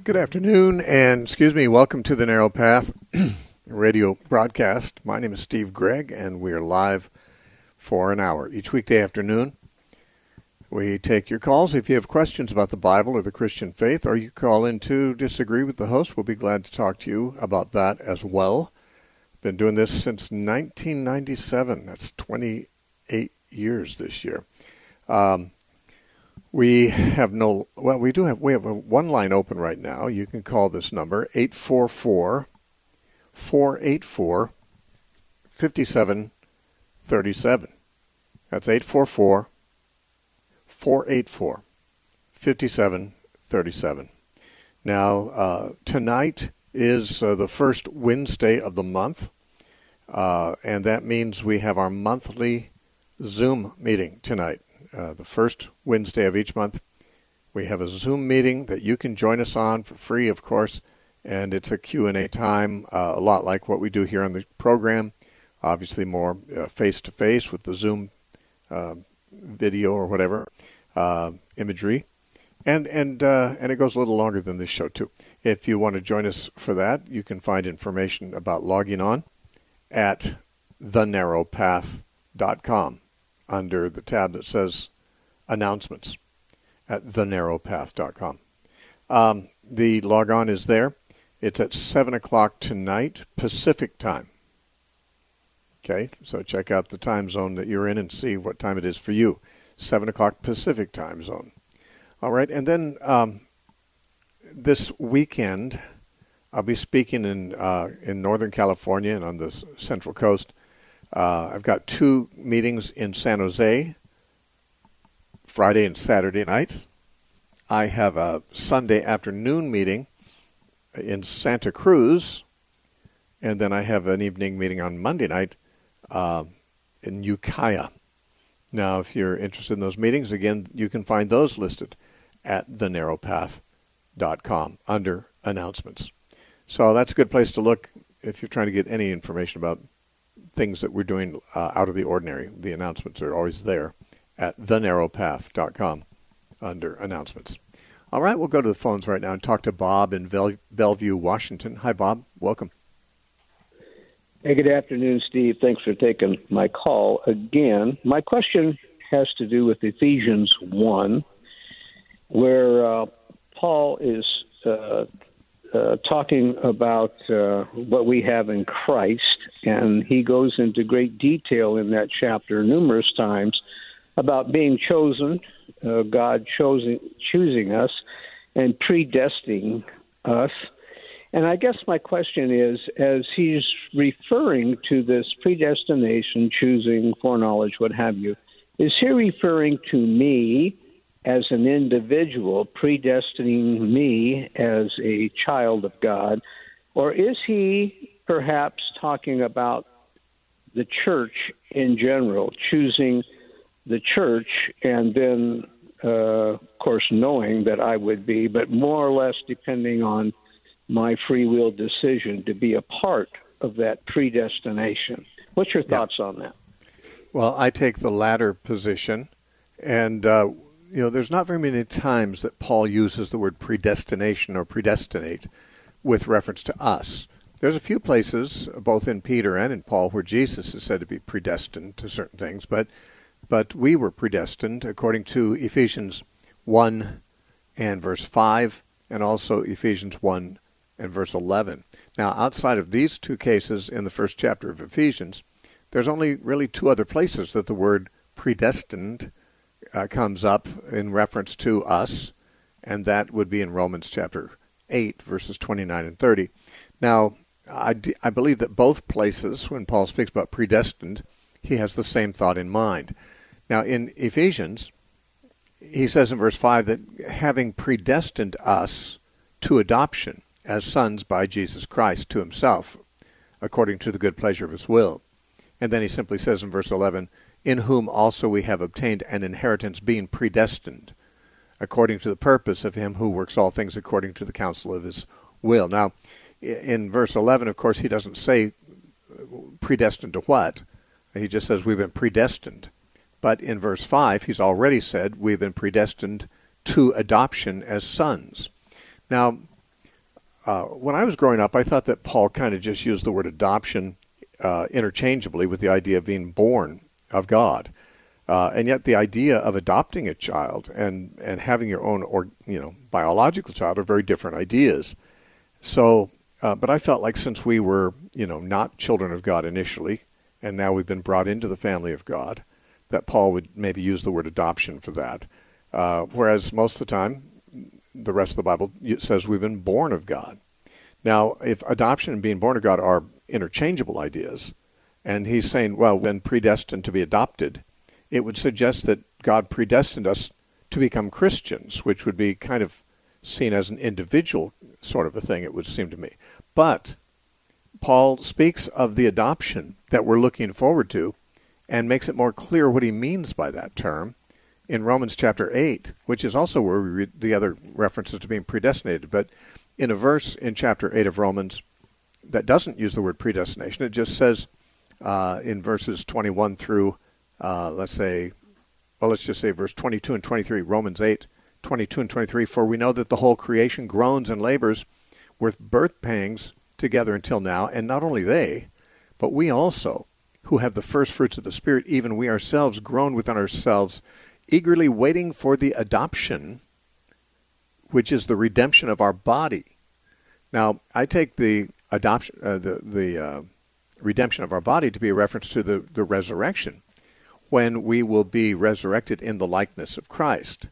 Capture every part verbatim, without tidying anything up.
Good afternoon, and excuse me, welcome to the Narrow Path radio broadcast. My name is Steve Gregg, and we are live for an hour each weekday afternoon. We take your calls if you have questions about the Bible or the Christian faith, or you call in to disagree with the host. We'll be glad to talk to you about that as well. Been doing this since nineteen ninety-seven. That's twenty-eight years this year. Um, We have no, well, we do have, we have a one line open right now. You can call this number, eight four four, four eight four, five seven three seven. That's eight four four, four eight four, five seven three seven. Now, uh, tonight is uh, the first Wednesday of the month, uh, and that means we have our monthly Zoom meeting tonight. Uh, the first Wednesday of each month, we have a Zoom meeting that you can join us on for free, of course, and it's a Q and A time, uh, a lot like what we do here on the program, obviously more uh, face-to-face with the Zoom uh, video or whatever, uh, imagery, and and uh, and it goes a little longer than this show, too. If you want to join us for that, you can find information about logging on at the narrow path dot com. Under the tab that says Announcements at the narrow path dot com. Um, the log-on is there. It's at seven o'clock tonight, Pacific time. Okay, so check out the time zone that you're in and see what time it is for you. seven o'clock Pacific time zone. All right, and then um, this weekend, I'll be speaking in, uh, in Northern California and on the Central Coast. Uh, I've got two meetings in San Jose, Friday and Saturday nights. I have a Sunday afternoon meeting in Santa Cruz, and then I have an evening meeting on Monday night uh, in Ukiah. Now, if you're interested in those meetings, again, you can find those listed at the narrow path dot com under Announcements. So that's a good place to look if you're trying to get any information about things that we're doing uh, out of the ordinary. The announcements are always there at the narrow path dot com under Announcements. All right, we'll go to the phones right now and talk to Bob in Bell- Bellevue, Washington. Hi, Bob. Welcome. Hey, good afternoon, Steve. Thanks for taking my call again. My question has to do with Ephesians one, where uh, Paul is uh, uh, talking about uh, what we have in Christ. And he goes into great detail in that chapter numerous times about being chosen, uh, God choosing, choosing us and predestining us. And I guess my question is, as he's referring to this predestination, choosing, foreknowledge, what have you, is he referring to me as an individual, predestining me as a child of God, or is he perhaps talking about the church in general, choosing the church, and then, uh, of course, knowing that I would be, but more or less depending on my free will decision to be a part of that predestination. What's your thoughts yeah. on that? Well, I take the latter position, and uh, you know, there's not very many times that Paul uses the word predestination or predestinate with reference to us. There's a few places, both in Peter and in Paul, where Jesus is said to be predestined to certain things, but but we were predestined according to Ephesians one and verse five, and also Ephesians one and verse eleven. Now, outside of these two cases in the first chapter of Ephesians, there's only really two other places that the word predestined uh, comes up in reference to us, and that would be in Romans chapter eight, verses twenty-nine and thirty. Now, I, d- I believe that both places, when Paul speaks about predestined, he has the same thought in mind. Now, in Ephesians, he says in verse five that having predestined us to adoption as sons by Jesus Christ to himself, according to the good pleasure of his will. And then he simply says in verse eleven, in whom also we have obtained an inheritance, being predestined, according to the purpose of him who works all things according to the counsel of his will. Now, in verse eleven, of course, he doesn't say predestined to what. He just says we've been predestined. But in verse five, he's already said we've been predestined to adoption as sons. Now, uh, when I was growing up, I thought that Paul kind of just used the word adoption uh, interchangeably with the idea of being born of God. Uh, and yet the idea of adopting a child and, and having your own or you know biological child are very different ideas. So, uh, but I felt like since we were you know not children of God initially, and now we've been brought into the family of God, that Paul would maybe use the word adoption for that. Uh, whereas most of the time, the rest of the Bible says we've been born of God. Now, if adoption and being born of God are interchangeable ideas, and he's saying, well, when predestined to be adopted, it would suggest that God predestined us to become Christians, which would be kind of seen as an individual sort of a thing, it would seem to me. But Paul speaks of the adoption that we're looking forward to and makes it more clear what he means by that term in Romans chapter eight, which is also where we read the other references to being predestinated. But in a verse in chapter eight of Romans that doesn't use the word predestination, it just says uh, in verses twenty-one through, uh, let's say, well, let's just say verse twenty-two and twenty-three, Romans eight, twenty-two and twenty-three, for we know that the whole creation groans and labors with birth pangs together until now, and not only they, but we also, who have the first fruits of the Spirit, even we ourselves groan within ourselves, eagerly waiting for the adoption, which is the redemption of our body. Now, I take the adoption, uh, the the uh, redemption of our body to be a reference to the, the resurrection, when we will be resurrected in the likeness of Christ.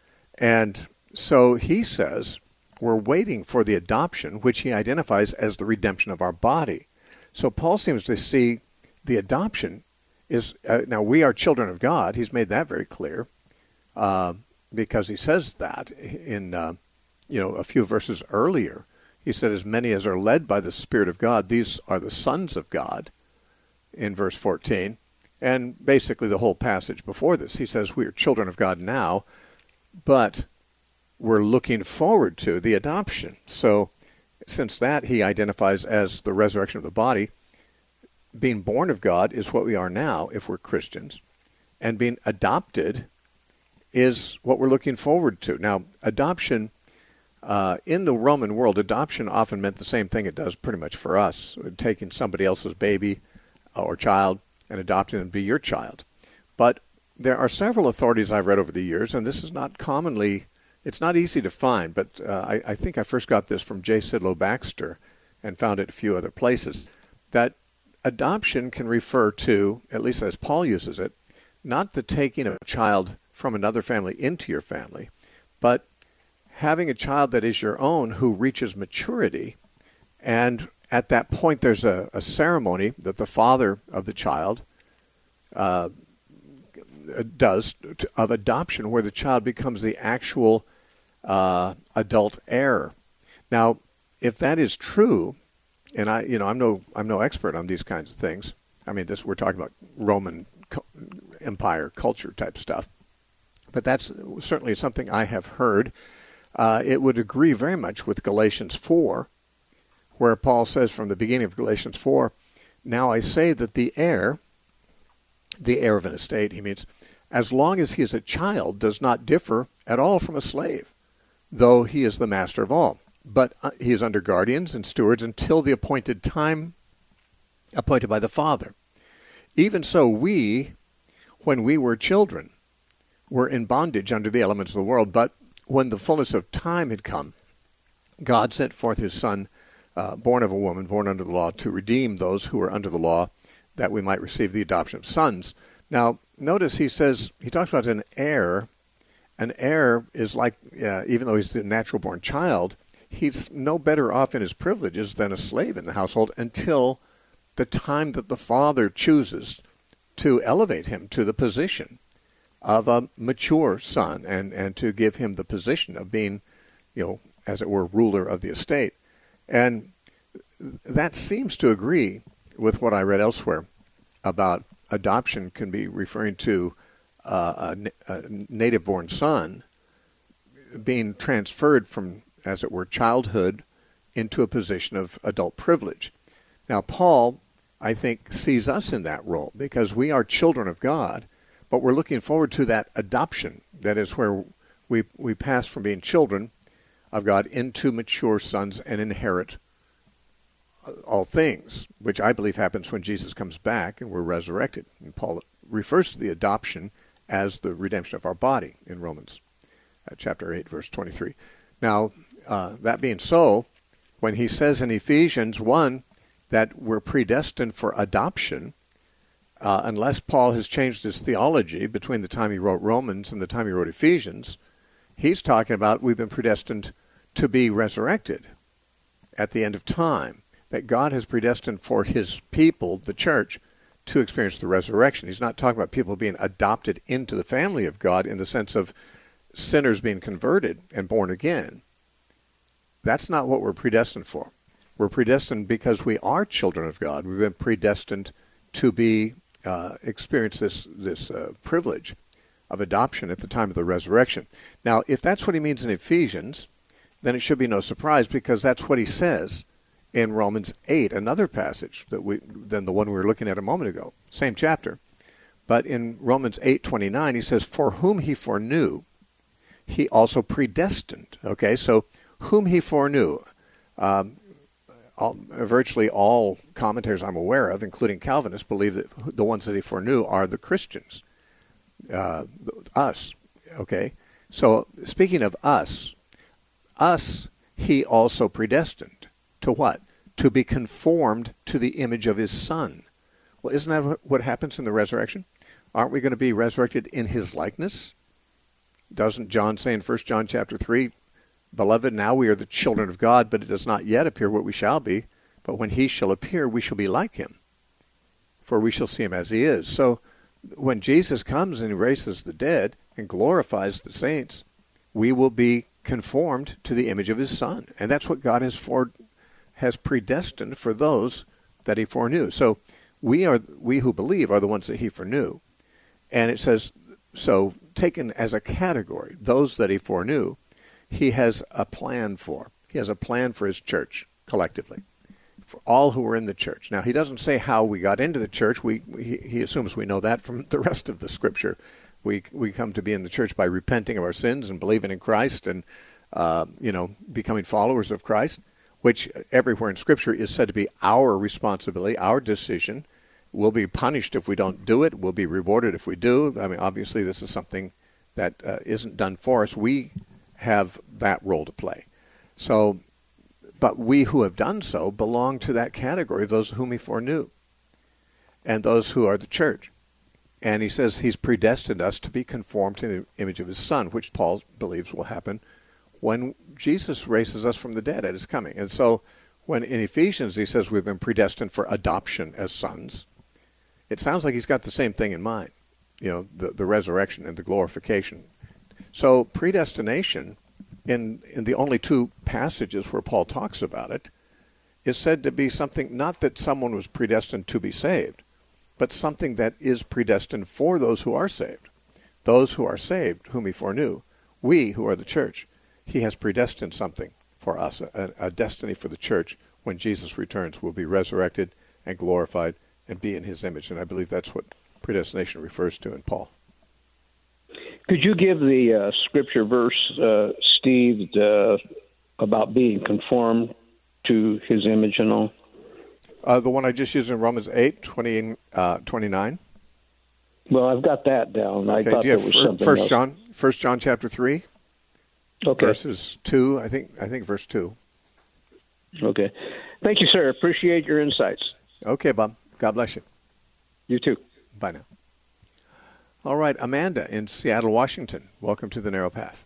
And so he says we're waiting for the adoption, which he identifies as the redemption of our body. So Paul seems to see the adoption is, uh, now we are children of God. He's made that very clear uh, because he says that in, uh, you know, a few verses earlier. He said, as many as are led by the Spirit of God, these are the sons of God, in verse fourteen. And basically the whole passage before this, he says we are children of God now, but we're looking forward to the adoption. So since that he identifies as the resurrection of the body, being born of God is what we are now if we're Christians, and being adopted is what we're looking forward to. Now, adoption, uh, in the Roman world, adoption often meant the same thing it does pretty much for us, taking somebody else's baby or child and adopting them to be your child. But there are several authorities I've read over the years, and this is not commonly, it's not easy to find, but uh, I, I think I first got this from J. Sidlow Baxter and found it a few other places, that adoption can refer to, at least as Paul uses it, not the taking of a child from another family into your family, but having a child that is your own who reaches maturity, and at that point there's a, a ceremony that the father of the child uh, does to, of adoption, where the child becomes the actual uh, adult heir. Now, if that is true, and I, you know, I'm no, I'm no expert on these kinds of things. I mean, this we're talking about Roman Empire culture type stuff, but that's certainly something I have heard. Uh, it would agree very much with Galatians four, where Paul says from the beginning of Galatians four, "Now I say that the heir, the heir of an estate," he means, as long as he is a child, does not differ at all from a slave, though he is the master of all. But he is under guardians and stewards until the appointed time appointed by the Father. Even so, we, when we were children, were in bondage under the elements of the world. But when the fullness of time had come, God sent forth his Son, uh, born of a woman, born under the law, to redeem those who were under the law, that we might receive the adoption of sons. Now, notice he says, he talks about an heir. An heir is like, uh, even though he's the natural-born child, he's no better off in his privileges than a slave in the household until the time that the father chooses to elevate him to the position of a mature son and, and to give him the position of being, you know, as it were, ruler of the estate. And that seems to agree with what I read elsewhere about adoption can be referring to uh, a, a native-born son being transferred from, as it were, childhood into a position of adult privilege. Now, Paul, I think, sees us in that role because we are children of God, but we're looking forward to that adoption. That is where we we pass from being children of God into mature sons and inherit all things, which I believe happens when Jesus comes back and we're resurrected. And Paul refers to the adoption as the redemption of our body in Romans uh, chapter eight, verse twenty-three. Now, uh, that being so, when he says in Ephesians one that we're predestined for adoption, uh, unless Paul has changed his theology between the time he wrote Romans and the time he wrote Ephesians, he's talking about we've been predestined to be resurrected at the end of time, that God has predestined for his people, the church, to experience the resurrection. He's not talking about people being adopted into the family of God in the sense of sinners being converted and born again. That's not what we're predestined for. We're predestined because we are children of God. We've been predestined to be uh, experience this this uh, privilege of adoption at the time of the resurrection. Now, if that's what he means in Ephesians, then it should be no surprise, because that's what he says in Romans eight, another passage that we than the one we were looking at a moment ago, same chapter. But in Romans eight twenty-nine, he says, "For whom he foreknew, he also predestined." Okay, so whom he foreknew. Um, all, virtually all commentators I'm aware of, including Calvinists, believe that the ones that he foreknew are the Christians, uh, us. Okay, so speaking of us, us he also predestined. To what? To be conformed to the image of his Son. Well, isn't that what happens in the resurrection? Aren't we going to be resurrected in his likeness? Doesn't John say in First John chapter three, "Beloved, now we are the children of God, but it does not yet appear what we shall be. But when he shall appear, we shall be like him, for we shall see him as he is." So when Jesus comes and he raises the dead and glorifies the saints, we will be conformed to the image of his Son. And that's what God has for has predestined for those that he foreknew. So we are we who believe are the ones that he foreknew. And it says, so taken as a category, those that he foreknew, he has a plan for. He has a plan for his church collectively, for all who are in the church. Now, he doesn't say how we got into the church. We, he, he assumes we know that from the rest of the Scripture. We we come to be in the church by repenting of our sins and believing in Christ and, uh, you know, becoming followers of Christ, which everywhere in Scripture is said to be our responsibility, our decision. We'll be punished if we don't do it. We'll be rewarded if we do. I mean, obviously, this is something that uh, isn't done for us. We have that role to play. So, but we who have done so belong to that category of those whom he foreknew, and those who are the church. And he says he's predestined us to be conformed to the image of his Son, which Paul believes will happen when Jesus raises us from the dead at his coming. And so when in Ephesians he says we've been predestined for adoption as sons, it sounds like he's got the same thing in mind, you know, the, the resurrection and the glorification. So predestination, in, in the only two passages where Paul talks about it, is said to be something, not that someone was predestined to be saved, but something that is predestined for those who are saved. Those who are saved, whom he foreknew, we who are the church, he has predestined something for us, a, a destiny for the church. When Jesus returns, we'll be resurrected and glorified and be in his image. And I believe that's what predestination refers to in Paul. Could you give the uh, scripture verse, uh, Steve, uh, about being conformed to his image and all? Uh, the one I just used in Romans eight, twenty, uh, twenty-nine. Well, I've got that down. Okay. I thought Do you have there was fir- something First else. John, First John chapter three, Okay. verses two. I think I think verse two. Okay. Thank you, sir. Appreciate your insights. Okay, Bob. God bless you. You too. Bye now. All right, Amanda in Seattle, Washington. Welcome to the Narrow Path.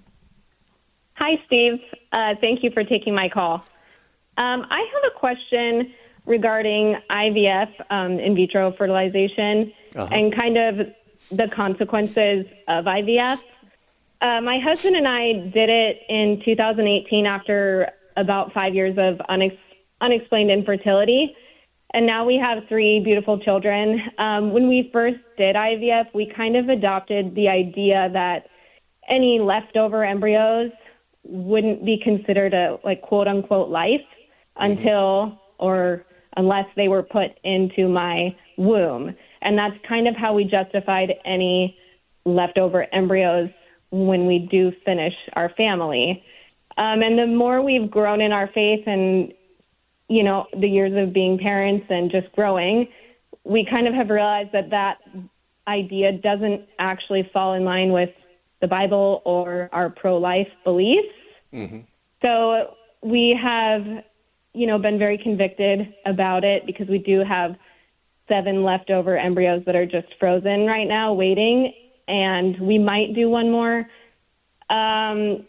Hi, Steve. Uh, thank you for taking my call. Um, I have a question regarding I V F, um, in vitro fertilization, Uh-huh. and kind of the consequences of I V F. Uh, my husband and I did it in two thousand eighteen after about five years of unex- unexplained infertility, and now we have three beautiful children. Um, when we first did I V F, we kind of adopted the idea that any leftover embryos wouldn't be considered a, like, quote-unquote life until or unless they were put into my womb. And that's kind of how we justified any leftover embryos when we do finish our family. Um, and the more we've grown in our faith and, you know, the years of being parents and just growing, we kind of have realized that that idea doesn't actually fall in line with the Bible or our pro-life beliefs. Mm-hmm. So we have, you know, been very convicted about it because we do have seven leftover embryos that are just frozen right now waiting, and we might do one more. Um,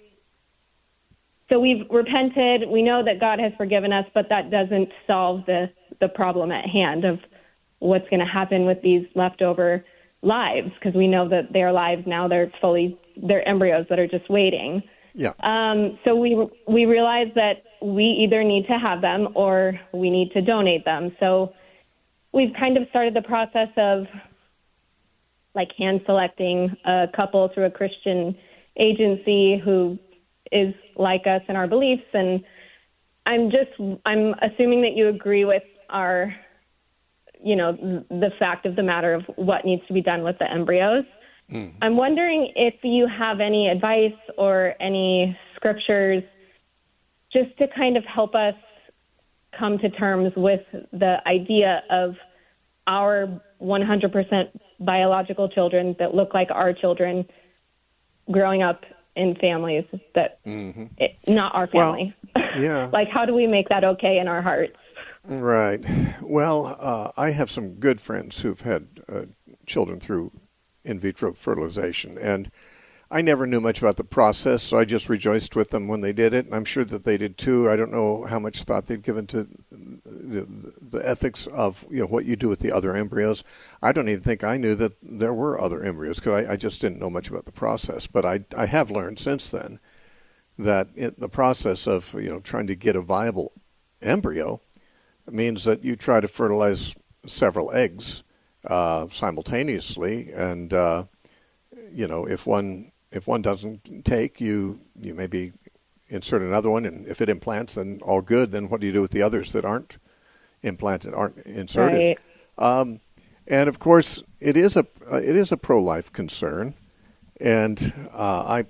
so we've repented. We know that God has forgiven us, but that doesn't solve the, the problem at hand of what's going to happen with these leftover lives, because we know that their lives now, they're fully, they're embryos that are just waiting. Yeah. Um, so we we realize that we either need to have them or we need to donate them. So we've kind of started the process of like hand selecting a couple through a Christian agency who is like us in our beliefs. And I'm just, I'm assuming that you agree with our, you know, the fact of the matter of what needs to be done with the embryos. Mm-hmm. I'm wondering if you have any advice or any scriptures just to kind of help us come to terms with the idea of our one hundred percent biological children that look like our children growing up in families that mm-hmm. it, not our family. Well, yeah. Like, how do we make that okay in our hearts? Right. Well, uh, I have some good friends who've had uh, children through in vitro fertilization, and I never knew much about the process, so I just rejoiced with them when they did it, and I'm sure that they did too. I don't know how much thought they'd given to the, the ethics of, you know, what you do with the other embryos. I don't even think I knew that there were other embryos, because I, I just didn't know much about the process. But I, I have learned since then that in the process of, you know, trying to get a viable embryo means that you try to fertilize several eggs uh, simultaneously, and uh, you know, if one if one doesn't take, you you maybe insert another one, and if it implants, then all good. Then what do you do with the others that aren't implanted, aren't inserted? Right. Um, and of course, it is a uh, it is a pro-life concern, and uh, I.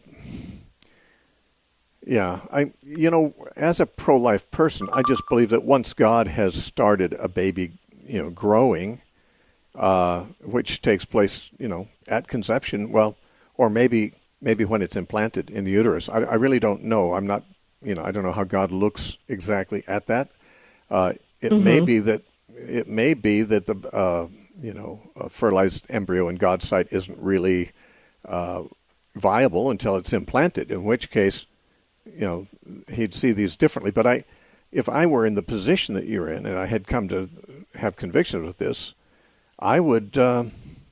Yeah, I you know, as a pro-life person, I just believe that once God has started a baby, you know, growing, uh, which takes place, you know, at conception, well, or maybe maybe when it's implanted in the uterus. I, I really don't know. I'm not, you know, I don't know how God looks exactly at that. Uh, it mm-hmm. may be that it may be that the uh, you know, a fertilized embryo in God's sight isn't really uh, viable until it's implanted. In which case, you know, he'd see these differently. But I, if I were in the position that you're in, and I had come to have conviction with this, I would. Uh,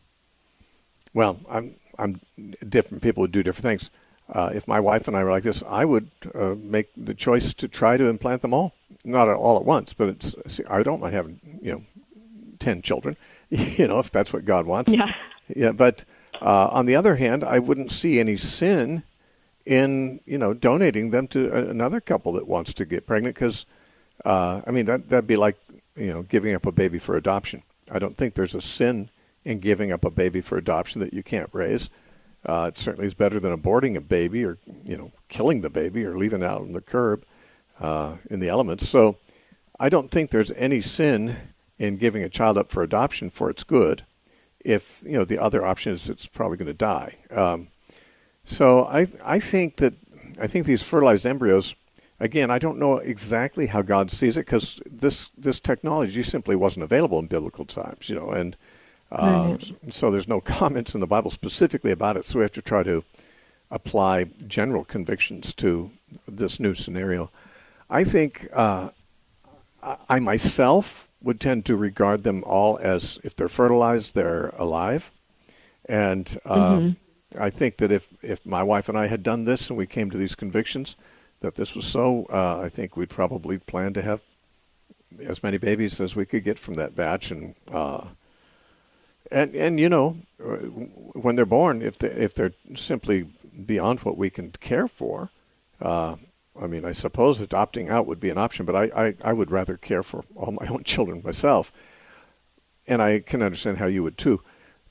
well, I'm. I'm. Different people would do different things. Uh, if my wife and I were like this, I would uh, make the choice to try to implant them all, not all at once. But it's. See, I don't mind having, you know, ten children, you know, if that's what God wants. Yeah. Yeah. But uh, on the other hand, I wouldn't see any sin in, you know, donating them to another couple that wants to get pregnant, because uh, I mean that that'd be like, you know, giving up a baby for adoption. I don't think there's a sin in giving up a baby for adoption that you can't raise. Uh, it certainly is better than aborting a baby, or, you know, killing the baby, or leaving it out on the curb uh, in the elements. So I don't think there's any sin in giving a child up for adoption for its good, if, you know, the other option is it's probably going to die. Um, So I I think that I think these fertilized embryos, again, I don't know exactly how God sees it, because this this technology simply wasn't available in biblical times, you know, and uh, right. so there's no comments in the Bible specifically about it. So we have to try to apply general convictions to this new scenario. I think uh, I myself would tend to regard them all as, if they're fertilized, they're alive, and. Uh, mm-hmm. I think that if, if my wife and I had done this and we came to these convictions that this was so, uh, I think we'd probably plan to have as many babies as we could get from that batch. And uh, and and you know, when they're born, if they if they're simply beyond what we can care for, uh, I mean, I suppose adopting out would be an option, but I, I, I would rather care for all my own children myself, and I can understand how you would too.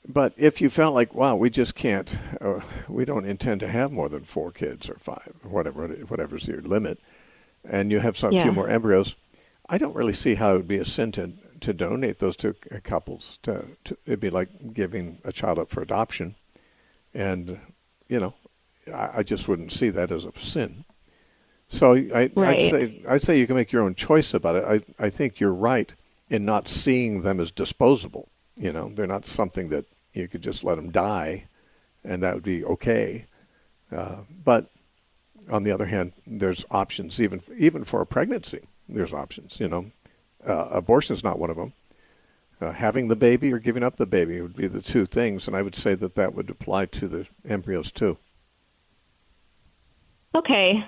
but if you felt like, wow, we just can't, uh, we don't intend to have more than four kids or five, or whatever, whatever's your limit, and you have some Yeah. few more embryos, I don't really see how it would be a sin to, to donate those to couples. To, to it'd be like giving a child up for adoption, and you know, I, I just wouldn't see that as a sin. So I, Right. I'd say I'd say you can make your own choice about it. I I think you're right in not seeing them as disposable. You know, they're not something that you could just let them die, and that would be okay. Uh, but on the other hand, there's options even even for a pregnancy. There's options. You know, uh, abortion is not one of them. Uh, having the baby or giving up the baby would be the two things, and I would say that that would apply to the embryos too. Okay.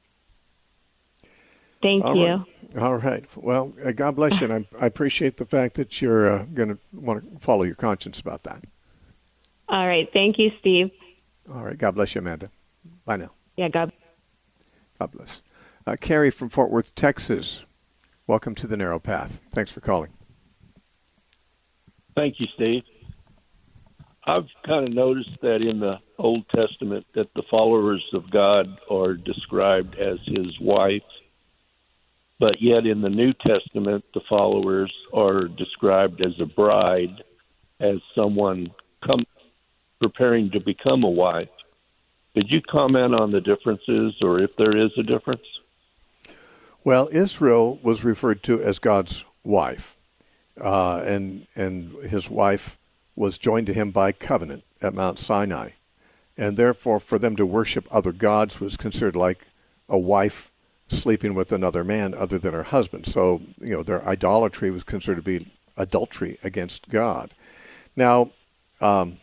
Thank All you. right. All right. Well, uh, God bless you, and I, I appreciate the fact that you're uh, going to want to follow your conscience about that. All right. Thank you, Steve. All right. God bless you, Amanda. Bye now. Yeah, God. God bless. Uh, Carrie from Fort Worth, Texas. Welcome to the Narrow Path. Thanks for calling. Thank you, Steve. I've kind of noticed that in the Old Testament that the followers of God are described as his wife, but yet in the New Testament, the followers are described as a bride, as someone come, preparing to become a wife. Could you comment on the differences, or if there is a difference? Well, Israel was referred to as God's wife, uh, and and his wife was joined to him by covenant at Mount Sinai, and therefore for them to worship other gods was considered like a wife sleeping with another man other than her husband. So, you know, their idolatry was considered to be adultery against God. Now, um,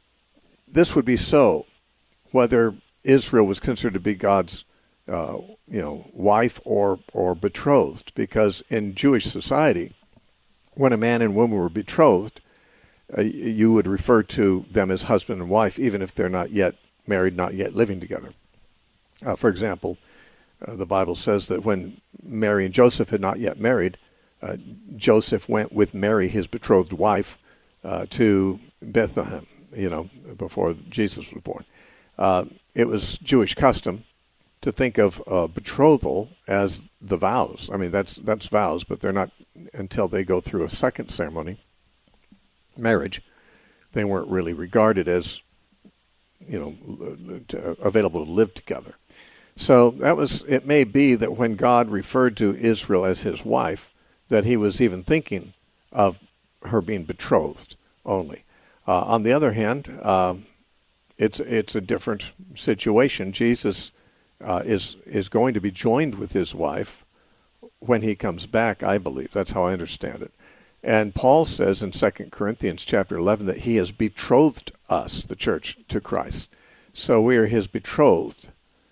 this would be so whether Israel was considered to be God's, uh, you know, wife or or betrothed, because in Jewish society, when a man and woman were betrothed, uh, you would refer to them as husband and wife, even if they're not yet married, not yet living together. Uh, for example, uh, the Bible says that when Mary and Joseph had not yet married, uh, Joseph went with Mary, his betrothed wife, uh, to Bethlehem, you know, before Jesus was born. Uh, it was Jewish custom to think of uh, betrothal as the vows. I mean, that's that's vows, but they're not until they go through a second ceremony, marriage. They weren't really regarded as, you know, to, available to live together. So that was. It may be that when God referred to Israel as his wife, that he was even thinking of her being betrothed only. Uh, on the other hand, um, it's it's a different situation. Jesus uh, is is going to be joined with his wife when he comes back, I believe. That's how I understand it. And Paul says in Second Corinthians chapter eleven that he has betrothed us, the church, to Christ. So we are his betrothed.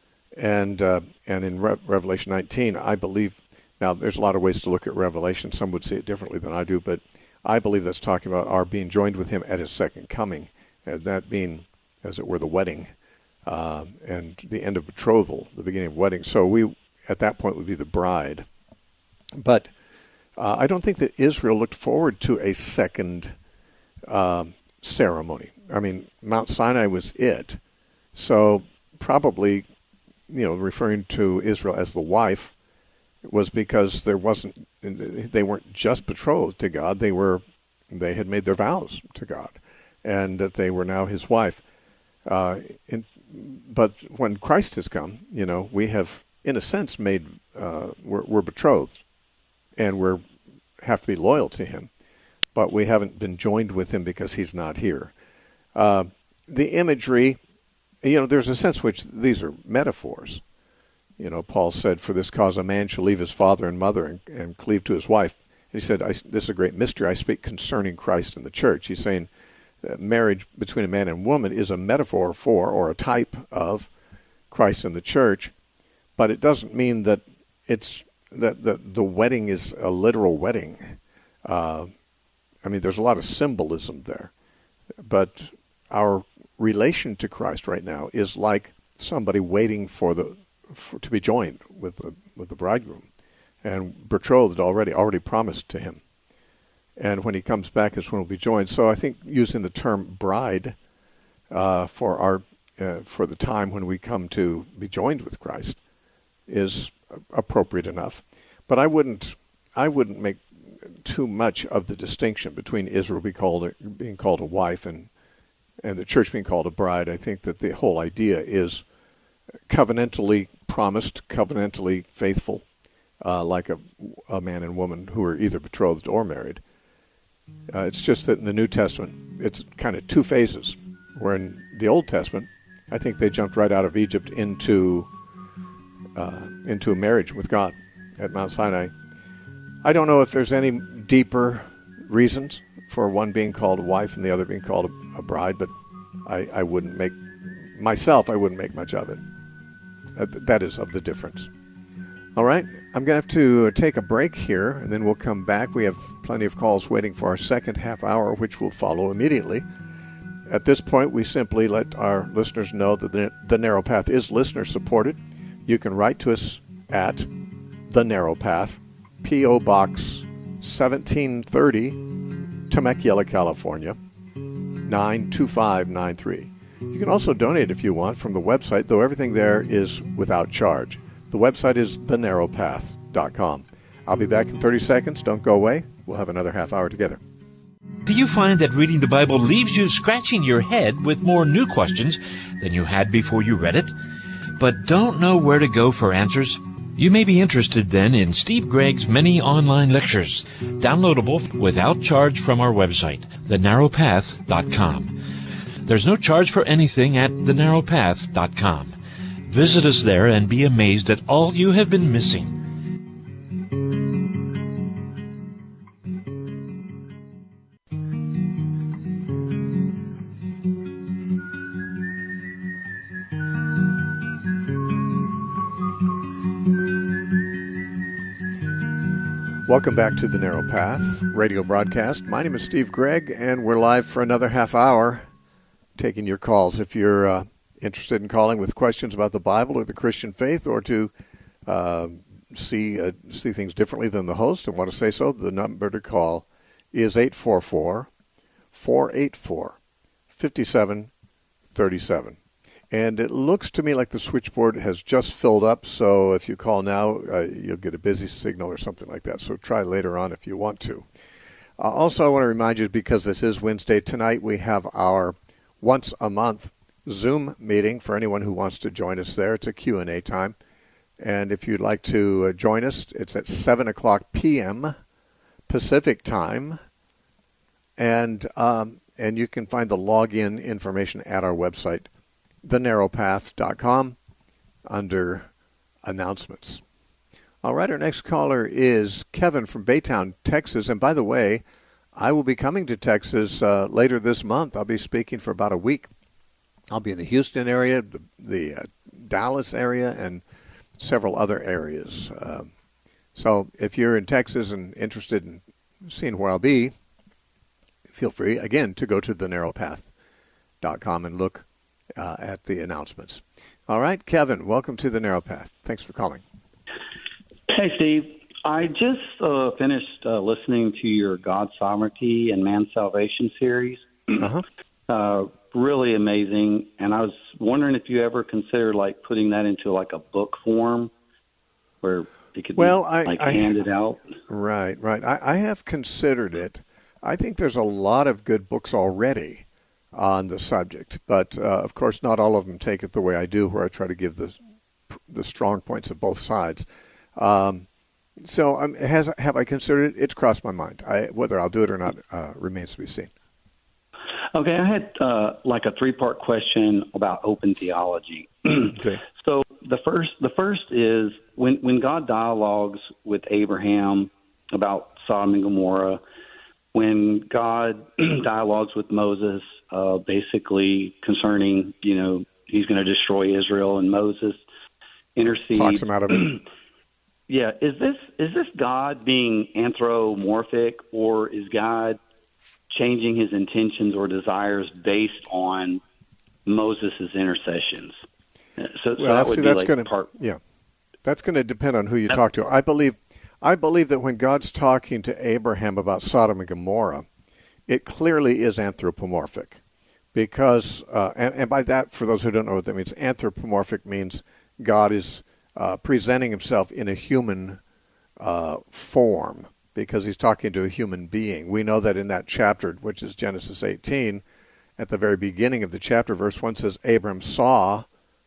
And uh, and in Re- Revelation nineteen, I believe, now there's a lot of ways to look at Revelation. Some would see it differently than I do, but I believe that's talking about our being joined with him at his second coming, and that being, as it were, the wedding, uh, and the end of betrothal, the beginning of wedding. So we, at that point, would be the bride. But uh, I don't think that Israel looked forward to a second um, ceremony. I mean, Mount Sinai was it. So probably, you know, referring to Israel as the wife was because there wasn't, they weren't just betrothed to God, they were, they had made their vows to God, and that they were now his wife. Uh, in, but when Christ has come, you know, we have, in a sense, made, uh, we're, we're betrothed, and we're have to be loyal to him, but we haven't been joined with him because he's not here. Uh, the imagery, you know, there's a sense which these are metaphors. You know, Paul said, for this cause a man shall leave his father and mother and, and cleave to his wife. And he said, I, this is a great mystery. I speak concerning Christ and the church. He's saying that marriage between a man and woman is a metaphor for, or a type of, Christ and the church. But it doesn't mean that it's that the, the wedding is a literal wedding. Uh, I mean, there's a lot of symbolism there. But our relation to Christ right now is like somebody waiting for the for, to be joined with the with the bridegroom, and betrothed already, already promised to him. and when he comes back is when we'll be joined. So I think using the term bride uh, for our uh, for the time when we come to be joined with Christ is appropriate enough. But I wouldn't I wouldn't make too much of the distinction between Israel being called being called a wife and and the church being called a bride. I think that the whole idea is covenantally promised, covenantally faithful, uh, like a, a man and woman who are either betrothed or married. Uh, it's just that in the New Testament, it's kind of two phases, where in the Old Testament, I think they jumped right out of Egypt into uh, into a marriage with God at Mount Sinai. I don't know if there's any deeper reasons for one being called a wife and the other being called a, a bride, but I, I wouldn't make, myself, I wouldn't make much of it. That, that is of the difference. All right, I'm going to have to take a break here, and then we'll come back. We have plenty of calls waiting for our second half hour, which will follow immediately. At this point, we simply let our listeners know that the, the Narrow Path is listener-supported. You can write to us at The Narrow Path, P O. Box seventeen thirty, Temecula, California, nine two five nine three. You can also donate if you want from the website, though everything there is without charge. The website is the narrow path dot com. I'll be back in thirty seconds. Don't go away. We'll have another half hour together. Do you find that reading the Bible leaves you scratching your head with more new questions than you had before you read it, but don't know where to go for answers? You may be interested then in Steve Gregg's many online lectures, downloadable without charge from our website, the narrow path dot com. There's no charge for anything at the narrow path dot com. Visit us there and be amazed at all you have been missing. Welcome back to the Narrow Path radio broadcast. My name is Steve Gregg, and we're live for another half hour taking your calls. If you're uh, interested in calling with questions about the Bible or the Christian faith, or to uh, see uh, see things differently than the host and want to say so, the number to call is eight four four, four eight four, five seven three seven. And it looks to me like the switchboard has just filled up, so if you call now, uh, you'll get a busy signal or something like that. So try later on if you want to. Uh, also, I want to remind you, because this is Wednesday, tonight we have our once-a-month Zoom meeting for anyone who wants to join us there. It's a Q and A time. And if you'd like to uh, join us, it's at seven o'clock p.m. Pacific time. And, um, and you can find the login information at our website, the narrow path dot com, under announcements. All right, our next caller is Kevin from Baytown, Texas. And by the way, I will be coming to Texas uh, later this month. I'll be speaking for about a week. I'll be in the Houston area, the, the uh, Dallas area, and several other areas. Uh, so if you're in Texas and interested in seeing where I'll be, feel free, again, to go to the narrow path dot com and look Uh, at the announcements. All right, Kevin, welcome to the Narrow Path. Thanks for calling. Hey, Steve. I just uh, finished uh, listening to your God Sovereignty and Man Salvation series. Uh-huh. Uh, really amazing. And I was wondering if you ever considered like putting that into like a book form where it could well, be I, like I, handed out. Right, right. I, I have considered it. I think there's a lot of good books already on the subject, but uh, of course not all of them take it the way I do, where I try to give the the strong points of both sides. Um, so um, has have I considered it? It's crossed my mind. I, whether I'll do it or not uh, remains to be seen. Okay, I had uh, like a three-part question about open theology. Okay. So the first the first is when when God dialogues with Abraham about Sodom and Gomorrah, when God dialogues with Moses, uh, basically concerning, you know, he's going to destroy Israel, and Moses intercedes. Talks him out of it. Yeah. Is this is this God being anthropomorphic, or is God changing his intentions or desires based on Moses' intercessions? So, so well, that would see, be that's like going part. to yeah, that's going to depend on who you talk to. I believe, I believe that when God's talking to Abraham about Sodom and Gomorrah, it clearly is anthropomorphic. Because, uh, and, and by that, for those who don't know what that means, anthropomorphic means God is uh, presenting himself in a human uh, form, because he's talking to a human being. We know that in that chapter, which is Genesis eighteen, at the very beginning of the chapter, verse one says, Abram saw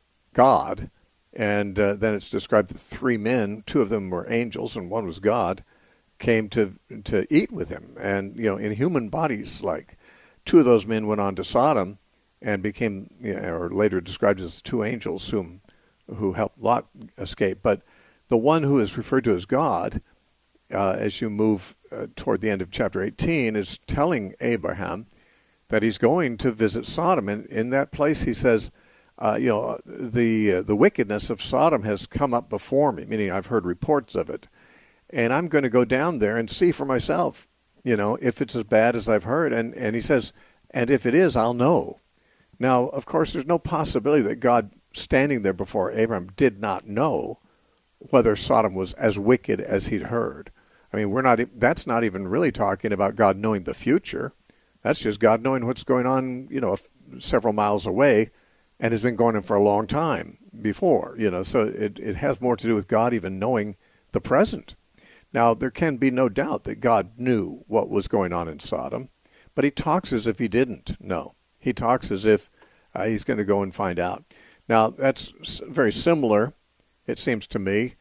God, and uh, then it's described that three men, two of them were angels and one was God, came to to eat with him, and, you know, in human bodies. Like, two of those men went on to Sodom and became, you know, or later described as two angels whom who helped Lot escape. But the one who is referred to as God, uh, as you move uh, toward the end of chapter eighteen, is telling Abraham that he's going to visit Sodom. And in that place he says, uh, you know, the uh, the wickedness of Sodom has come up before me, meaning I've heard reports of it. And I'm going to go down there and see for myself, you know, if it's as bad as I've heard. And, and he says, and if it is, I'll know. Now, of course, there's no possibility that God, standing there before Abraham, did not know whether Sodom was as wicked as he'd heard. I mean, we're not, that's not even really talking about God knowing the future. That's just God knowing what's going on, you know, several miles away, and has been going on for a long time before, you know. So it, it has more to do with God even knowing the present. Now, there can be no doubt that God knew what was going on in Sodom, but he talks as if he didn't know. He talks as if uh, he's going to go and find out. Now, that's very similar, it seems to me,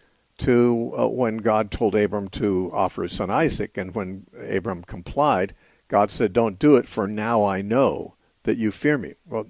to uh, when God told Abram to offer his son Isaac, and when Abram complied, God said, don't do it, for now I know that you fear me. Well,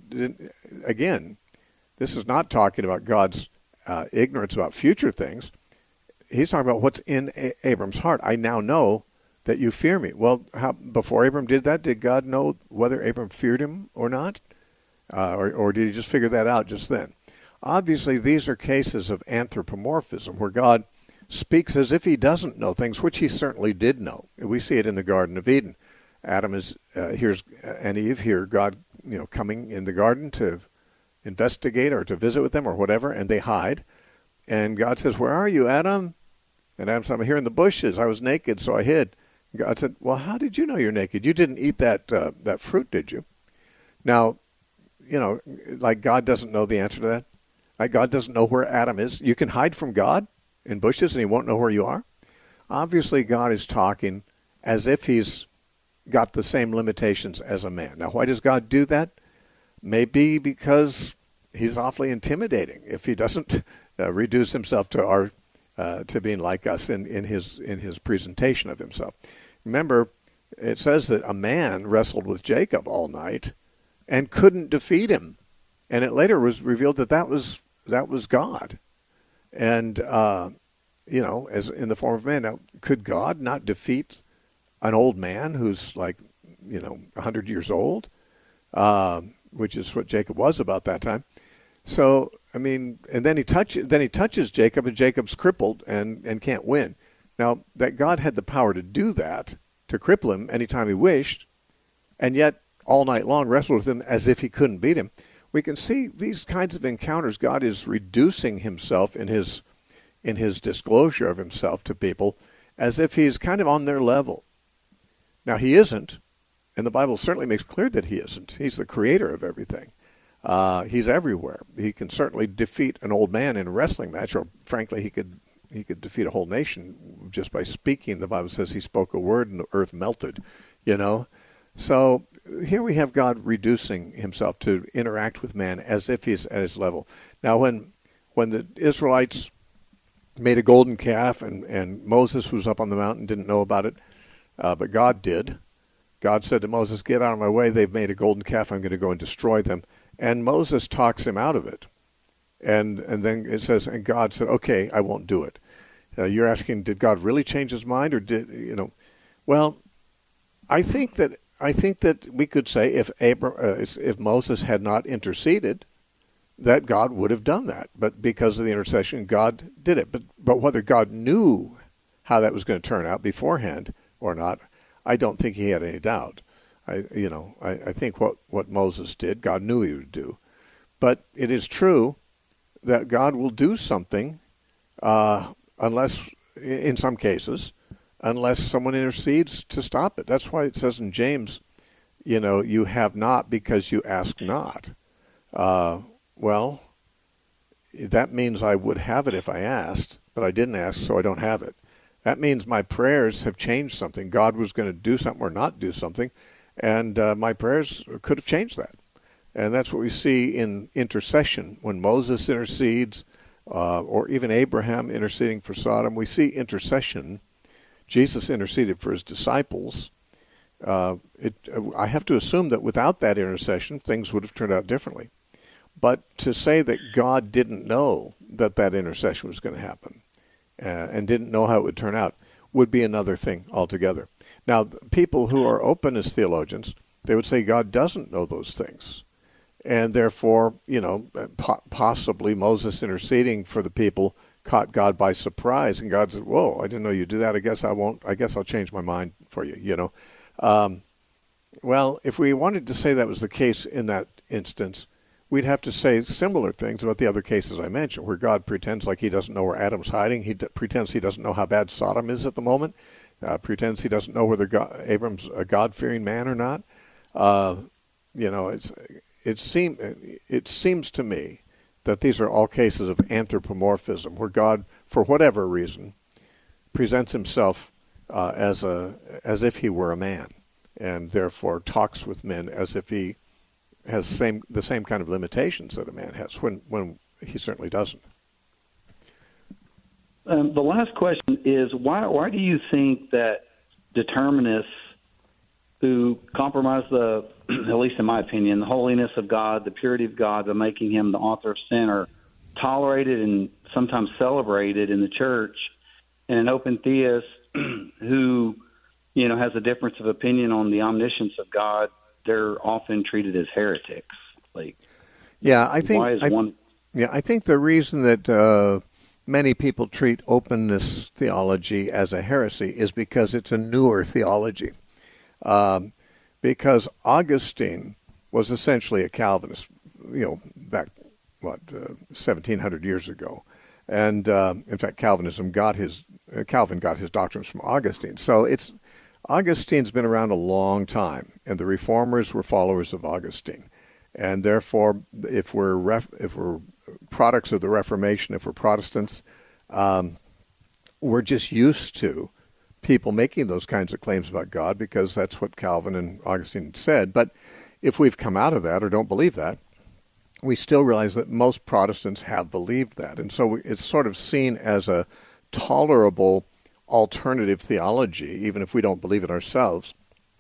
again, this is not talking about God's uh, ignorance about future things. He's talking about what's in A- Abram's heart. I now know that you fear me. Well, how, before Abram did that, did God know whether Abram feared him or not? Uh, or, or did he just figure that out just then? Obviously, these are cases of anthropomorphism, where God speaks as if he doesn't know things, which he certainly did know. We see it in the Garden of Eden. Adam is uh, here's and Eve hear God, you know, coming in the garden to investigate or to visit with them or whatever, and they hide. And God says, "Where are you, Adam?" And Adam said, "I'm here in the bushes. I was naked, so I hid." And God said, "Well, how did you know you're naked? You didn't eat that uh, that fruit, did you?" Now, you know, like God doesn't know the answer to that. Like God doesn't know where Adam is. You can hide from God in bushes, and he won't know where you are. Obviously, God is talking as if he's got the same limitations as a man. Now, why does God do that? Maybe because he's awfully intimidating if he doesn't uh, reduce himself to our uh, to being like us in, in his in his presentation of himself. Remember, it says that a man wrestled with Jacob all night and couldn't defeat him, and it later was revealed that that was that was God, and uh, you know, as in the form of man. Now, could God not defeat an old man who's like, you know, a hundred years old, uh, which is what Jacob was about that time? So, I mean, and then he touch, then he touches Jacob, and Jacob's crippled and, and can't win. Now, that God had the power to do that, to cripple him anytime he wished, and yet all night long wrestled with him as if he couldn't beat him. We can see these kinds of encounters. God is reducing himself in his in his disclosure of himself to people as if he's kind of on their level. Now, he isn't, and the Bible certainly makes clear that he isn't. He's the creator of everything. Uh, he's everywhere. He can certainly defeat an old man in a wrestling match, or frankly, he could he could defeat a whole nation just by speaking. The Bible says he spoke a word and the earth melted, you know. So here we have God reducing himself to interact with man as if he's at his level. Now, when when the Israelites made a golden calf, and, and Moses was up on the mountain, didn't know about it, Uh, but God did. God said to Moses, "Get out of my way. They've made a golden calf. I'm going to go and destroy them." And Moses talks him out of it. And and then it says, and God said, "Okay, I won't do it." Uh, you're asking, did God really change his mind, or did, you know? Well, I think that I think that we could say if Abram, uh, if Moses had not interceded, that God would have done that. But because of the intercession, God did it. But but whether God knew how that was going to turn out beforehand or not, I don't think he had any doubt. I, you know, I, I think what, what Moses did, God knew he would do. But it is true that God will do something uh, unless in some cases, unless someone intercedes to stop it. That's why it says in James, you know, you have not because you ask not. Uh, well, that means I would have it if I asked, but I didn't ask, so I don't have it. That means my prayers have changed something. God was going to do something or not do something, and uh, my prayers could have changed that. And that's what we see in intercession. When Moses intercedes, uh, or even Abraham interceding for Sodom, we see intercession. Jesus interceded for his disciples. Uh, it, I have to assume that without that intercession, things would have turned out differently. But to say that God didn't know that that intercession was going to happen uh, and didn't know how it would turn out would be another thing altogether. Now, people who are openist theologians, they would say God doesn't know those things. And therefore, you know, po- possibly Moses interceding for the people caught God by surprise, and God said, "Whoa, I didn't know you do that. I guess I won't. I guess I'll change my mind for you." You know, um, well, if we wanted to say that was the case in that instance, we'd have to say similar things about the other cases I mentioned, where God pretends like he doesn't know where Adam's hiding. He d- pretends he doesn't know how bad Sodom is at the moment. Uh, pretends he doesn't know whether God, Abram's a God-fearing man or not. Uh, you know, it's it seem it seems to me that these are all cases of anthropomorphism, where God, for whatever reason, presents himself uh, as a as if he were a man, and therefore talks with men as if he has same the same kind of limitations that a man has, when when he certainly doesn't. Um, the last question is, why why do you think that determinists who compromise the, at least in my opinion, the holiness of God, the purity of God, by making him the author of sin, are tolerated and sometimes celebrated in the church, and an open theist who, you know, has a difference of opinion on the omniscience of God, they're often treated as heretics? Like, yeah, I think why is I, one? Yeah, I think the reason that uh, many people treat openness theology as a heresy is because it's a newer theology. Um, because Augustine was essentially a Calvinist, you know, back, what, uh, seventeen hundred years ago. And, uh, in fact, Calvinism got his, uh, Calvin got his doctrines from Augustine. So it's, Augustine's been around a long time, and the Reformers were followers of Augustine. And therefore, if we're, ref, if we're products of the Reformation, if we're Protestants, um, we're just used to people making those kinds of claims about God because that's what Calvin and Augustine said. But if we've come out of that or don't believe that, we still realize that most Protestants have believed that. And so it's sort of seen as a tolerable alternative theology, even if we don't believe it ourselves.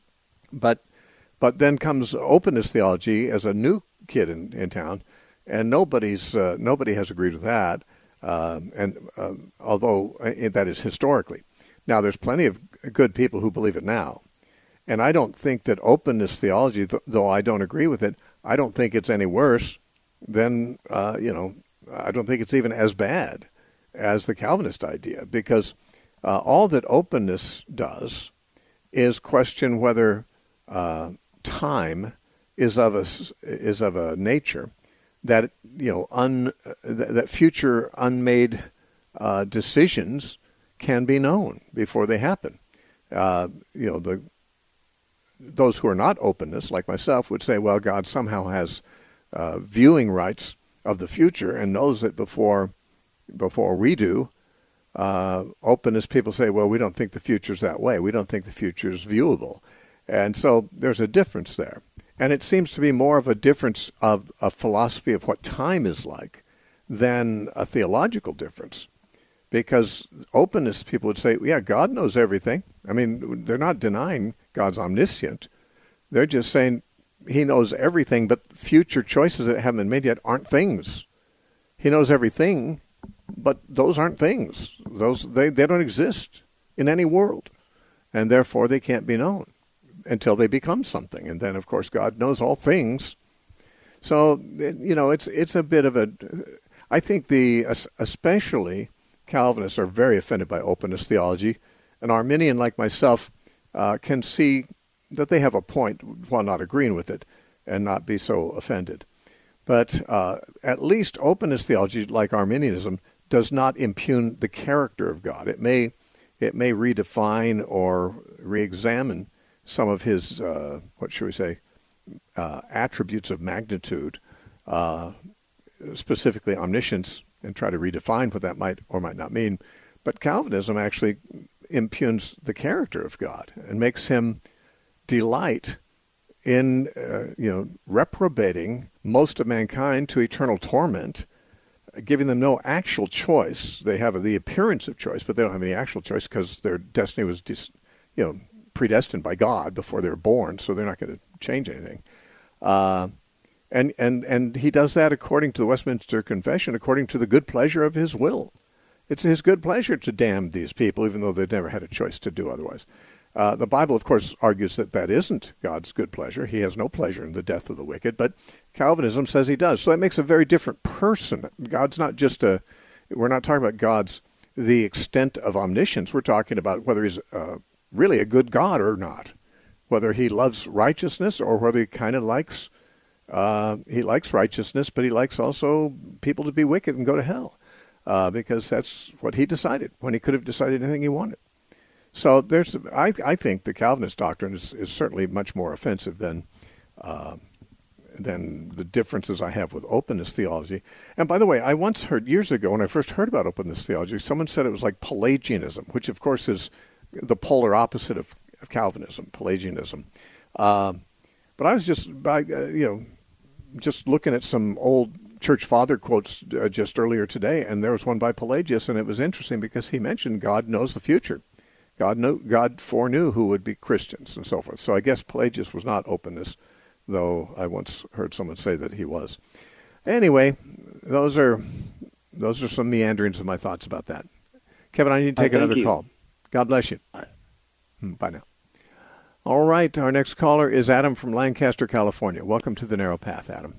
But but then comes openness theology as a new kid in, in town, and nobody's uh, nobody has agreed with that, uh, and uh, although uh, that is historically. Now, there's plenty of good people who believe it now. And I don't think that openness theology, th- though I don't agree with it, I don't think it's any worse than, uh, you know, I don't think it's even as bad as the Calvinist idea. Because uh, all that openness does is question whether uh, time is of a, is of a nature that, you know, un, that future unmade uh, decisions can be known before they happen. Uh, you know, the those who are not openness, like myself, would say, well, God somehow has uh, viewing rights of the future and knows it before before we do. Uh, openness people say, well, we don't think the future's that way. We don't think the future's viewable. And so there's a difference there. And it seems to be more of a difference of a philosophy of what time is like than a theological difference. Because openness people would say, yeah, God knows everything. I mean, they're not denying God's omniscient. They're just saying he knows everything, but future choices that haven't been made yet aren't things. He knows everything, but those aren't things. Those they, they don't exist in any world, and therefore they can't be known until they become something. And then, of course, God knows all things. So, you know, it's it's a bit of a, I think the, especially Calvinists are very offended by openness theology. An Arminian like myself uh, can see that they have a point while not agreeing with it and not be so offended. But uh, at least openness theology, like Arminianism, does not impugn the character of God. It may it may redefine or re-examine some of his, uh, what should we say, uh, attributes of magnitude, uh, specifically omniscience, and try to redefine what that might or might not mean. But Calvinism actually impugns the character of God and makes him delight in, uh, you know, reprobating most of mankind to eternal torment, giving them no actual choice. They have the appearance of choice, but they don't have any actual choice because their destiny was, dis, you know, predestined by God before they were born, so they're not going to change anything. Uh, and, and, and he does that according to the Westminster Confession, according to the good pleasure of his will. It's his good pleasure to damn these people, even though they've never had a choice to do otherwise. Uh, the Bible, of course, argues that that isn't God's good pleasure. He has no pleasure in the death of the wicked, but Calvinism says he does. So that makes a very different person. God's not just a, we're not talking about God's, the extent of omniscience. We're talking about whether he's uh, really a good God or not, whether he loves righteousness or whether he kind of likes, uh, he likes righteousness, but he likes also people to be wicked and go to hell, uh, because that's what he decided when he could have decided anything he wanted. So there's, I, I think the Calvinist doctrine is, is certainly much more offensive than uh, than the differences I have with openness theology. And by the way, I once heard years ago when I first heard about openness theology, someone said it was like Pelagianism, which of course is the polar opposite of, of Calvinism, Pelagianism. Uh, but I was just by uh, you know just looking at some old church father quotes uh, just earlier today, and there was one by Pelagius, and it was interesting because he mentioned God knows the future. God knew, God foreknew who would be Christians and so forth. So I guess Pelagius was not openness, though I once heard someone say that he was. Anyway, those are those are some meanderings of my thoughts about that. Kevin, I need to take right, another you. call. God bless you. All right. Bye now. All right, our next caller is Adam from Lancaster, California. Welcome to the Narrow Path, Adam.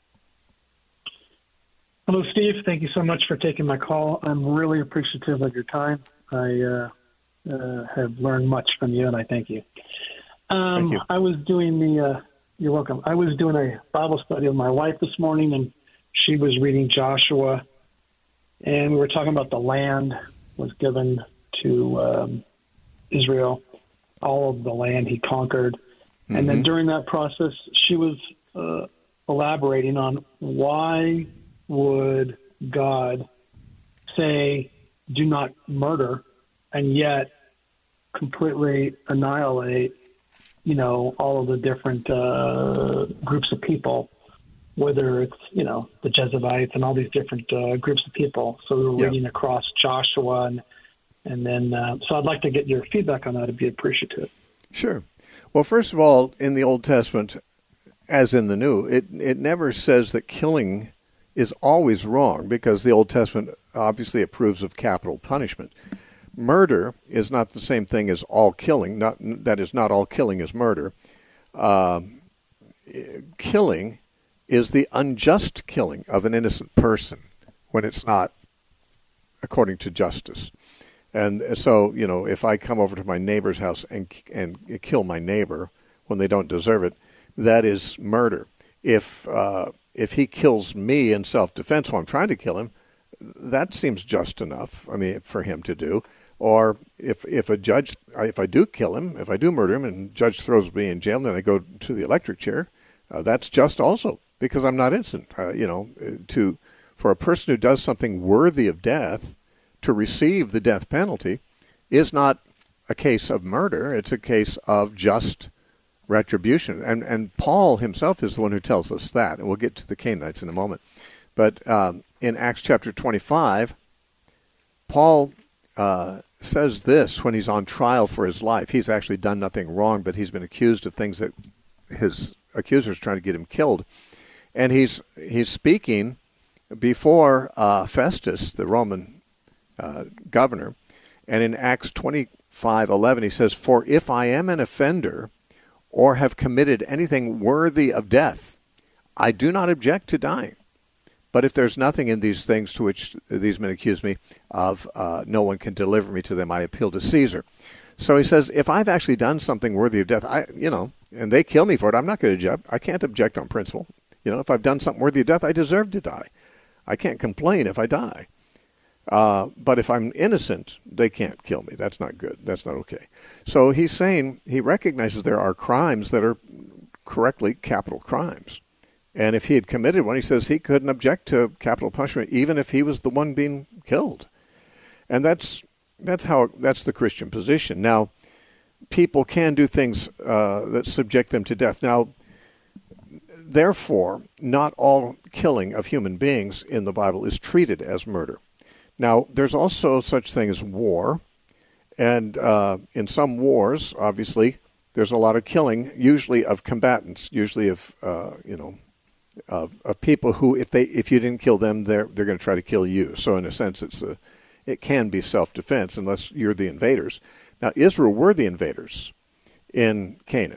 Hello, Steve. Thank you so much for taking my call. I'm really appreciative of your time. I uh, uh, have learned much from you, and I thank you. Um, Thank you. I was doing the, uh, you're welcome. I was doing a Bible study with my wife this morning, and she was reading Joshua, and we were talking about the land was given to um, Israel, all of the land he conquered. Mm-hmm. And then during that process, she was uh, elaborating on why would God say, do not murder, and yet completely annihilate, you know, all of the different uh, groups of people, whether it's, you know, the Jezebites and all these different uh, groups of people. So we were yeah. reading across Joshua, and and then, uh, so I'd like to get your feedback on that. I'd be appreciative. Sure. Well, first of all, in the Old Testament, as in the New, it it never says that killing is always wrong, because the Old Testament obviously approves of capital punishment. Murder is not the same thing as all killing. Not that is, not all killing is murder. Uh, killing is the unjust killing of an innocent person when it's not according to justice. And so, you know, if I come over to my neighbor's house and and kill my neighbor when they don't deserve it, that is murder. If uh, if he kills me in self-defense while I'm trying to kill him, that seems just enough, I mean, for him to do. Or if if a judge, if I do kill him, if I do murder him, and the judge throws me in jail, and then I go to the electric chair, uh, that's just also, because I'm not innocent. Uh, you know, to for a person who does something worthy of death to receive the death penalty is not a case of murder. It's a case of just retribution. And and Paul himself is the one who tells us that. And we'll get to the Canaanites in a moment. But um, in Acts chapter twenty-five, Paul uh, says this when he's on trial for his life. He's actually done nothing wrong, but he's been accused of things that his accusers trying to get him killed. And he's he's speaking before uh, Festus, the Roman uh, governor. And in Acts twenty-five eleven, he says, "For if I am an offender or have committed anything worthy of death, I do not object to dying. But if there's nothing in these things to which these men accuse me of, uh, no one can deliver me to them. I appeal to Caesar." So he says, if I've actually done something worthy of death, I, you know, and they kill me for it, I'm not going to object. I can't object on principle. You know, if I've done something worthy of death, I deserve to die. I can't complain if I die. Uh, but if I'm innocent, they can't kill me. That's not good. That's not okay. So he's saying he recognizes there are crimes that are correctly capital crimes. And if he had committed one, he says he couldn't object to capital punishment, even if he was the one being killed. And that's that's how that's the Christian position. Now, people can do things uh, that subject them to death. Now, therefore, not all killing of human beings in the Bible is treated as murder. Now, there's also such thing as war, and uh, in some wars, obviously, there's a lot of killing, usually of combatants, usually of uh, you know. Of, of people who, if they if you didn't kill them, they're they're going to try to kill you. So in a sense, it's a it can be self-defense unless you're the invaders. Now Israel were the invaders in Canaan,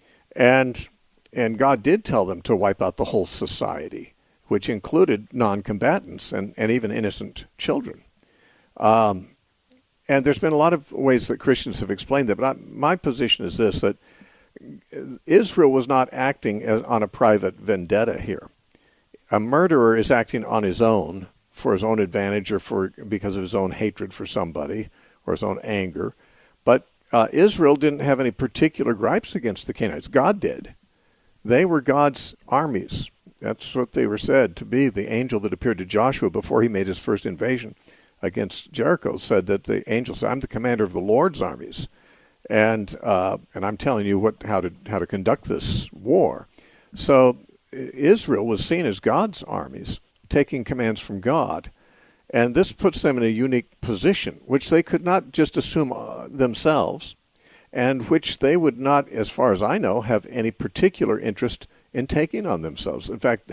and and God did tell them to wipe out the whole society, which included non-combatants and, and even innocent children. Um, and there's been a lot of ways that Christians have explained that, but I, my position is this: that Israel was not acting as, on a private vendetta here. A murderer is acting on his own for his own advantage or for because of his own hatred for somebody or his own anger. But uh, Israel didn't have any particular gripes against the Canaanites. God did. They were God's armies. That's what they were said to be. The angel that appeared to Joshua before he made his first invasion against Jericho said that the angel said, "I'm the commander of the Lord's armies. And uh, and I'm telling you what how to how to conduct this war." So Israel was seen as God's armies, taking commands from God, and this puts them in a unique position, which they could not just assume uh, themselves, and which they would not, as far as I know, have any particular interest in taking on themselves. In fact,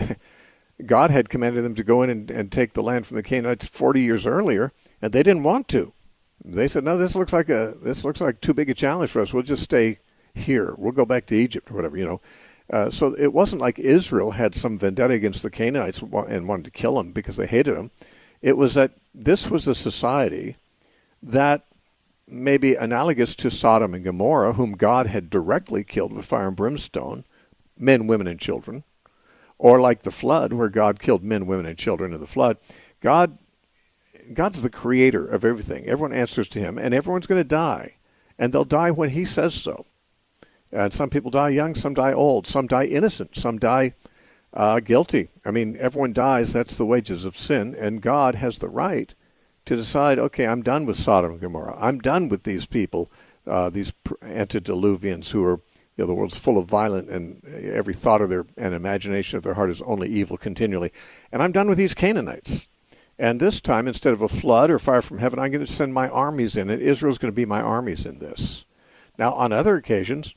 God had commanded them to go in and, and take the land from the Canaanites forty years earlier, and they didn't want to. They said, "No, this looks like a this looks like too big a challenge for us. We'll just stay here. We'll go back to Egypt or whatever, you know." Uh, so it wasn't like Israel had some vendetta against the Canaanites and wanted to kill them because they hated them. It was that this was a society that may be analogous to Sodom and Gomorrah, whom God had directly killed with fire and brimstone, men, women, and children, or like the flood, where God killed men, women, and children in the flood. God. God's the creator of everything. Everyone answers to him, and everyone's going to die. And they'll die when he says so. And some people die young, some die old, some die innocent, some die uh, guilty. I mean, everyone dies. That's the wages of sin. And God has the right to decide, okay, I'm done with Sodom and Gomorrah. I'm done with these people, uh, these antediluvians who are, you know, the world's full of violence, and every thought of their and imagination of their heart is only evil continually. And I'm done with these Canaanites. And this time, instead of a flood or fire from heaven, I'm going to send my armies in, and Israel's going to be my armies in this. Now, on other occasions,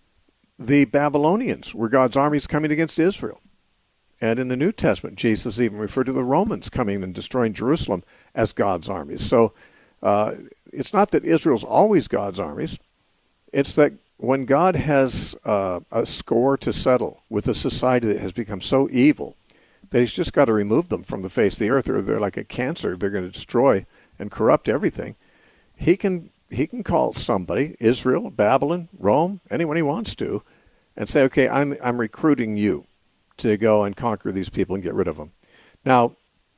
the Babylonians were God's armies coming against Israel. And in the New Testament, Jesus even referred to the Romans coming and destroying Jerusalem as God's armies. So uh, it's not that Israel's always God's armies. It's that when God has uh, a score to settle with a society that has become so evil, that he's just got to remove them from the face of the earth, or they're like a cancer. They're going to destroy and corrupt everything. He can he can call somebody, Israel, Babylon, Rome, anyone he wants to, and say, okay, I'm I'm recruiting you to go and conquer these people and get rid of them. Now,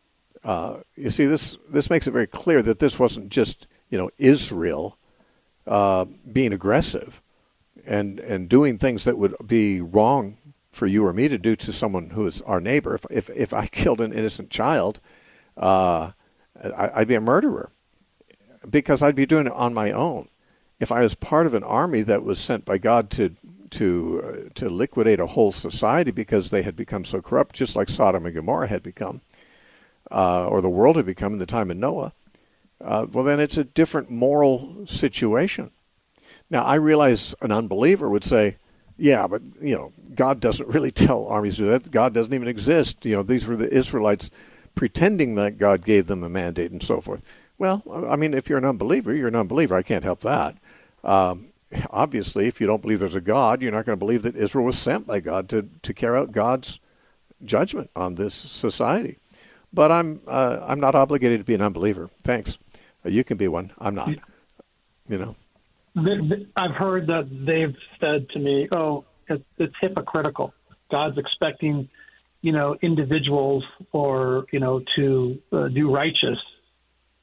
uh, you see, this this makes it very clear that this wasn't just, you know, Israel uh, being aggressive and and doing things that would be wrong for you or me to do to someone who is our neighbor. If if, if I killed an innocent child, uh, I, I'd be a murderer because I'd be doing it on my own. If I was part of an army that was sent by God to to uh, to liquidate a whole society because they had become so corrupt, just like Sodom and Gomorrah had become, uh, or the world had become in the time of Noah, uh, well, then it's a different moral situation. Now, I realize an unbeliever would say, yeah, but, you know, God doesn't really tell armies to do that. God doesn't even exist. You know, these were the Israelites pretending that God gave them a mandate and so forth. Well, I mean, if you're an unbeliever, you're an unbeliever. I can't help that. Um, obviously, if you don't believe there's a God, you're not going to believe that Israel was sent by God to, to carry out God's judgment on this society. But I'm uh, I'm not obligated to be an unbeliever. Thanks. Uh, you can be one. I'm not. You know. I've heard that they've said to me, "Oh, it's hypocritical. God's expecting, you know, individuals or you know to uh, do righteous,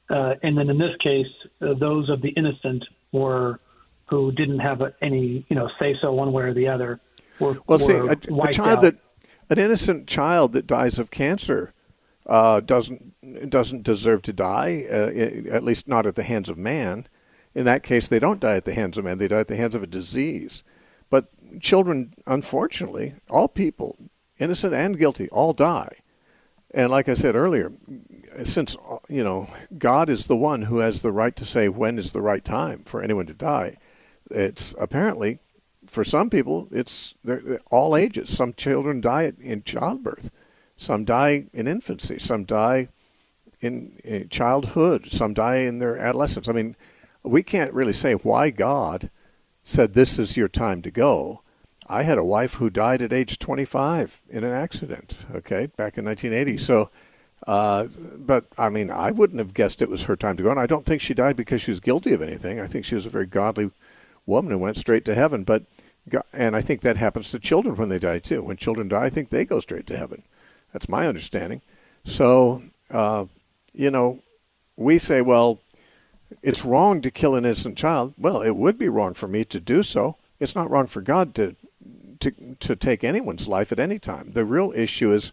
Uh, and then in this case, uh, those of the innocent were who didn't have a, any, you know, say so one way or the other. Were, well, see, were a, a child out. that an innocent child that dies of cancer uh, doesn't doesn't deserve to die, uh, at least not at the hands of man. In that case, they don't die at the hands of man; they die at the hands of a disease. But children, unfortunately, all people, innocent and guilty, all die. And like I said earlier, since, you know, God is the one who has the right to say when is the right time for anyone to die, it's apparently, for some people, it's all ages. Some children die in childbirth. Some die in infancy. Some die in, in childhood. Some die in their adolescence. I mean, we can't really say why God said this is your time to go. I had a wife who died at age twenty-five in an accident, okay, back in nineteen eighty. So, uh, but, I mean, I wouldn't have guessed it was her time to go. And I don't think she died because she was guilty of anything. I think she was a very godly woman who went straight to heaven. But, and I think that happens to children when they die, too. When children die, I think they go straight to heaven. That's my understanding. So, uh, you know, we say, well, it's wrong to kill an innocent child. Well, it would be wrong for me to do so. It's not wrong for God to to to take anyone's life at any time. The real issue is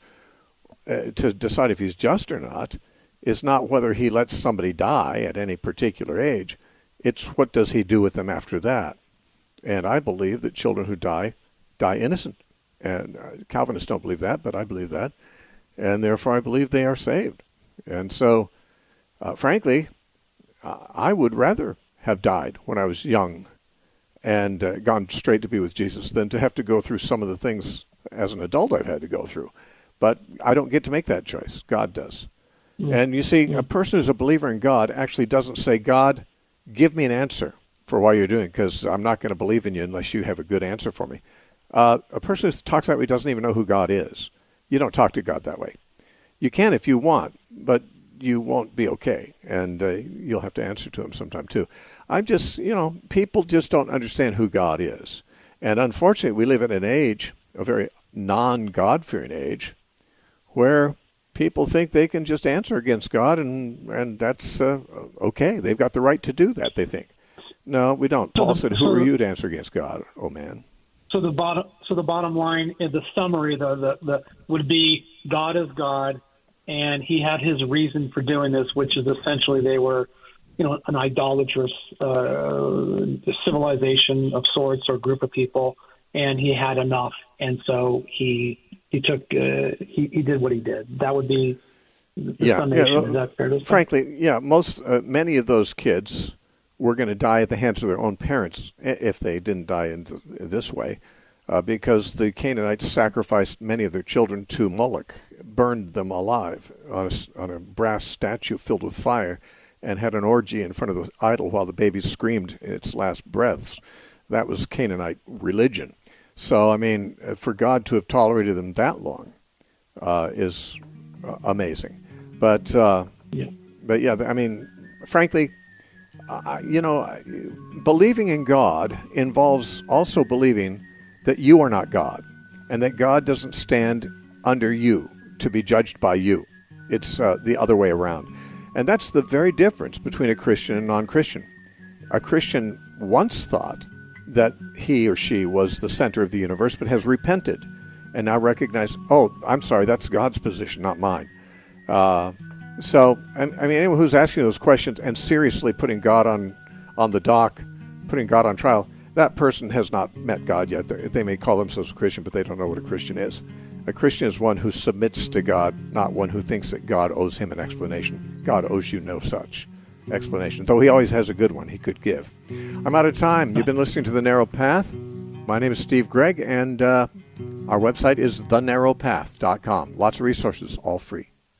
uh, to decide if he's just or not is not whether he lets somebody die at any particular age. It's what does he do with them after that. And I believe that children who die, die innocent. And uh, Calvinists don't believe that, but I believe that. And therefore I believe they are saved. And so, uh, frankly, uh, I would rather have died when I was young and uh, gone straight to be with Jesus than to have to go through some of the things as an adult I've had to go through. But I don't get to make that choice. God does. Mm-hmm. And you see, a person who's a believer in God actually doesn't say, God, give me an answer for why you're doing it, because I'm not going to believe in you unless you have a good answer for me. Uh, a person who talks that way doesn't even know who God is. You don't talk to God that way. You can if you want, but you won't be okay, and uh, you'll have to answer to him sometime too. I'm just, you know, people just don't understand who God is. And unfortunately, we live in an age, a very non-God-fearing age, where people think they can just answer against God, and, and that's uh, okay. They've got the right to do that, they think. No, we don't. Paul said, who are you to answer against God, oh man? So the bottom, so the bottom line is the summary, though, the, the would be God is God, and he had his reason for doing this, which is essentially they were, you know, an idolatrous uh, civilization of sorts or group of people, and he had enough, and so he he took uh, he he did what he did. That would be the yeah, summation. yeah, Is that fair to say? Frankly, yeah, most uh, many of those kids were going to die at the hands of their own parents if they didn't die in this way, uh, because the Canaanites sacrificed many of their children to Moloch, burned them alive on a, on a brass statue filled with fire, and had an orgy in front of the idol while the baby screamed in its last breaths. That was Canaanite religion. So, I mean, for God to have tolerated them that long uh, is uh, amazing. But, uh, yeah. but yeah, I mean, frankly, uh, you know, believing in God involves also believing that you are not God and that God doesn't stand under you to be judged by you. It's uh, the other way around. And that's the very difference between a Christian and non-Christian. A Christian once thought that he or she was the center of the universe, but has repented and now recognized, oh, I'm sorry, that's God's position, not mine. Uh, so, I, I mean, anyone who's asking those questions and seriously putting God on, on the dock, putting God on trial, that person has not met God yet. They're, they may call themselves a Christian, but they don't know what a Christian is. A Christian is one who submits to God, not one who thinks that God owes him an explanation. God owes you no such explanation, though he always has a good one he could give. I'm out of time. You've been listening to The Narrow Path. My name is Steve Gregg, and uh, our website is the narrow path dot com. Lots of resources, all free.